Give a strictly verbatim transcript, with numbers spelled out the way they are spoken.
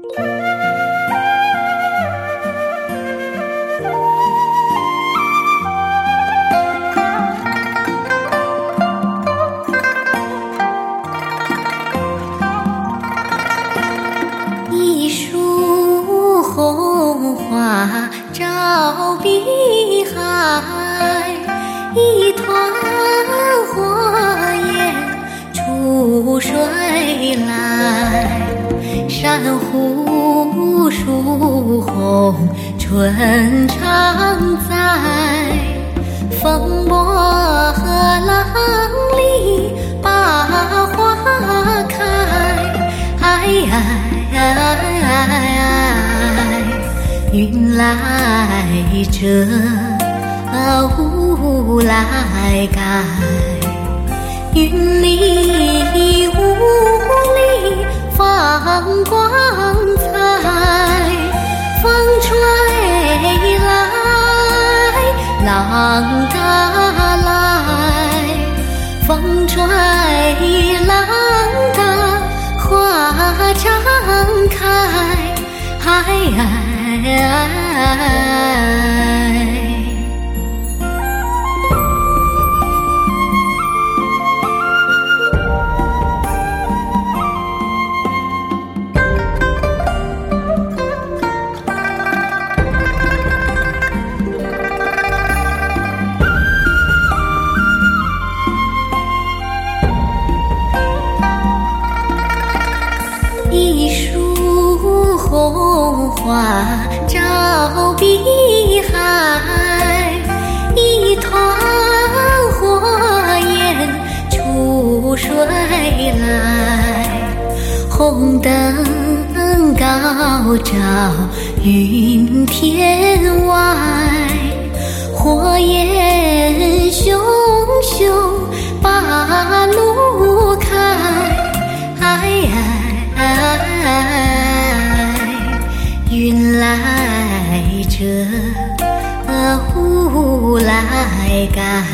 一树红花照碧海，一团火焰出水来。珊瑚树红春常在，风波和浪里把花开。哎云来遮，雾来盖，云里雾里放光彩。风吹来浪打来，风吹浪打花常开。哎一树红花照碧海，一团火焰出水来。红灯高照云天外，火焰熊熊把路开。云来遮，雾来盖，